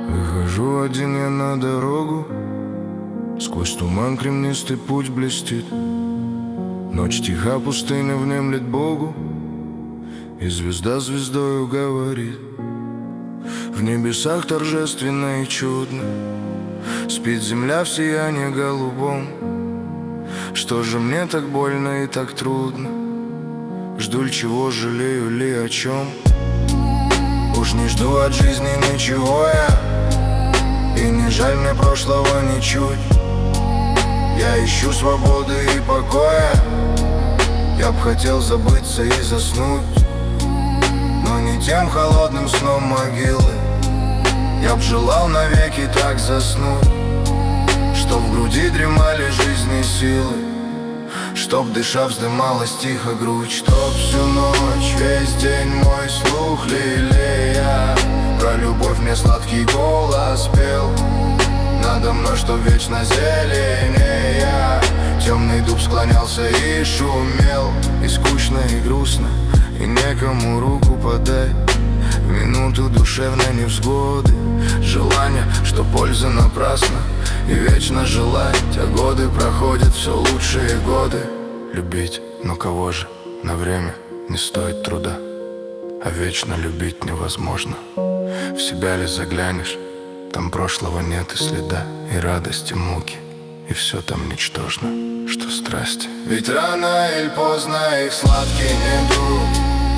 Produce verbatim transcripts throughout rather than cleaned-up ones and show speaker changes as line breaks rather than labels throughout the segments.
Выхожу один я на дорогу, сквозь туман кремнистый путь блестит. Ночь тиха, пустыня внемлет Богу, и звезда звездою говорит. В небесах торжественно и чудно спит земля в сиянии голубом. Что же мне так больно и так трудно? Жду ли чего, жалею ли о чем? Уж не жду от жизни ничего я, и не жаль мне прошлого ничуть. Я ищу свободы и покоя, я б хотел забыться и заснуть, но не тем холодным сном могилы. Я б желал навеки так заснуть, чтоб в груди дремали жизни силы, чтоб дыша вздымалась тихо грудь, чтоб всю ночь, весь день мой слух лелея про любовь мне сладкий голос пел. Надо мной, чтоб вечно зеленея темный дуб склонялся и шумел. И скучно, и грустно, и некому руку подать в минуту душевной невзгоды. Желание, что польза напрасна, и вечно желать, а годы проходят, все лучшие годы. Любить, но кого же? На время не стоит труда, а вечно любить невозможно. В себя ли заглянешь, там прошлого нет и следа, и радости, муки, и все там ничтожно, что страсти. Ведь рано или поздно их сладкий недуг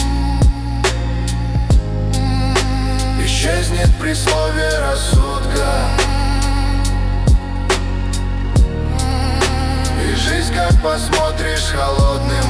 исчезнет при слове рассудка, и жизнь, как посмотришь холодным